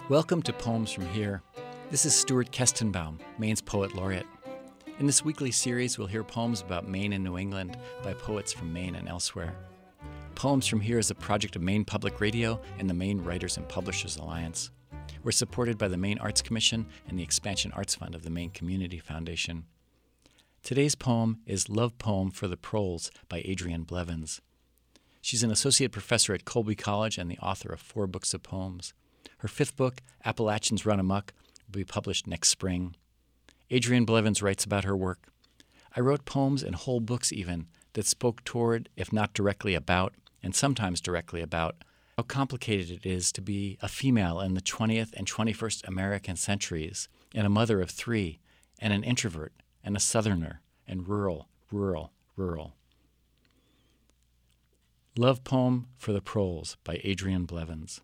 Welcome to Poems from Here. This is Stuart Kestenbaum, Maine's Poet Laureate. In this weekly series, we'll hear poems about Maine and New England by poets from Maine and elsewhere. Poems from Here is a project of Maine Public Radio and the Maine Writers and Publishers Alliance. We're supported by the Maine Arts Commission and the Expansion Arts Fund of the Maine Community Foundation. Today's poem is Love Poem for the Proles by Adrienne Blevins. She's an associate professor at Colby College and the author of 4 books of poems. Her 5th book, Appalachians Run Amok, will be published next spring. Adrienne Blevins writes about her work. I wrote poems and whole books even that spoke toward, if not directly about, and sometimes directly about, how complicated it is to be a female in the 20th and 21st American centuries, and a mother of 3, and an introvert, and a southerner, and rural. Love Poem for the Proles by Adrienne Blevins.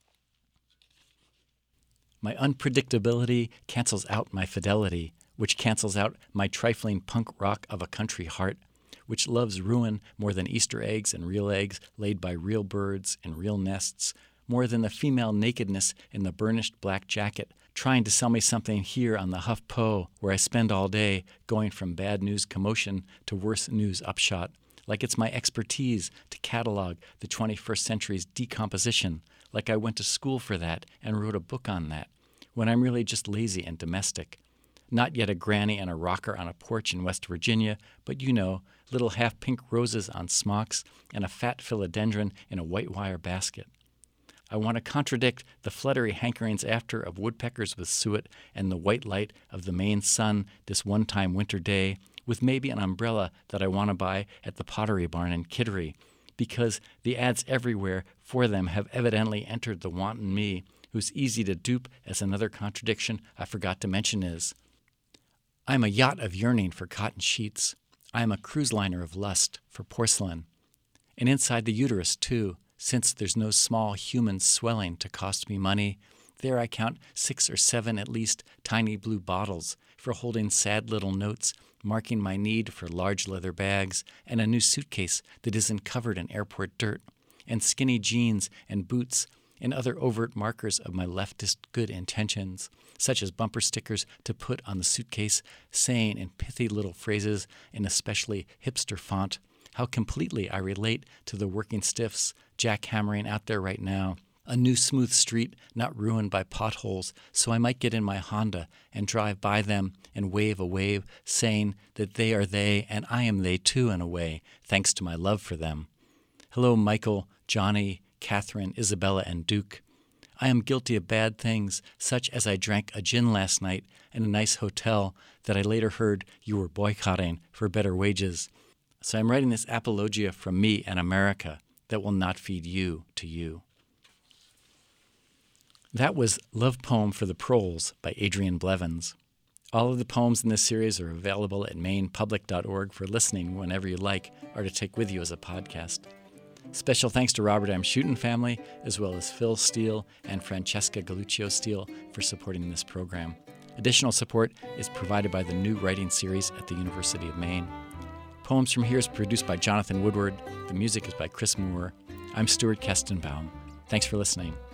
My unpredictability cancels out my fidelity, which cancels out my trifling punk rock of a country heart, which loves ruin more than Easter eggs and real eggs laid by real birds in real nests, more than the female nakedness in the burnished black jacket, trying to sell me something here on the Huff Po, where I spend all day going from bad news commotion to worse news upshot, like it's my expertise to catalog the 21st century's decomposition, like I went to school for that and wrote a book on that, when I'm really just lazy and domestic. Not yet a granny and a rocker on a porch in West Virginia, but you know, little half-pink roses on smocks and a fat philodendron in a white wire basket. I want to contradict the fluttery hankerings after of woodpeckers with suet and the white light of the Maine sun this one-time winter day, with maybe an umbrella that I want to buy at the Pottery Barn in Kittery, because the ads everywhere for them have evidently entered the wanton me, who's easy to dupe, as another contradiction I forgot to mention is. I am a yacht of yearning for cotton sheets. I am a cruise liner of lust for porcelain. And inside the uterus, too, since there's no small human swelling to cost me money, there I count 6 or 7 at least tiny blue bottles for holding sad little notes, marking my need for large leather bags and a new suitcase that isn't covered in airport dirt, and skinny jeans and boots and other overt markers of my leftist good intentions, such as bumper stickers to put on the suitcase saying in pithy little phrases in especially hipster font how completely I relate to the working stiffs jackhammering out there right now. A new smooth street not ruined by potholes, so I might get in my Honda and drive by them and wave a wave, saying that they are they and I am they too in a way, thanks to my love for them. Hello, Michael, Johnny, Catherine, Isabella, and Duke. I am guilty of bad things, such as I drank a gin last night in a nice hotel that I later heard you were boycotting for better wages. So I'm writing this apologia from me and America that will not feed you to you. That was Love Poem for the Proles by Adrienne Blevins. All of the poems in this series are available at mainepublic.org for listening whenever you like or to take with you as a podcast. Special thanks to Robert M. Schuten family, as well as Phil Steele and Francesca Galuccio Steele for supporting this program. Additional support is provided by the New Writing Series at the University of Maine. Poems from Here is produced by Jonathan Woodward. The music is by Chris Moore. I'm Stuart Kestenbaum. Thanks for listening.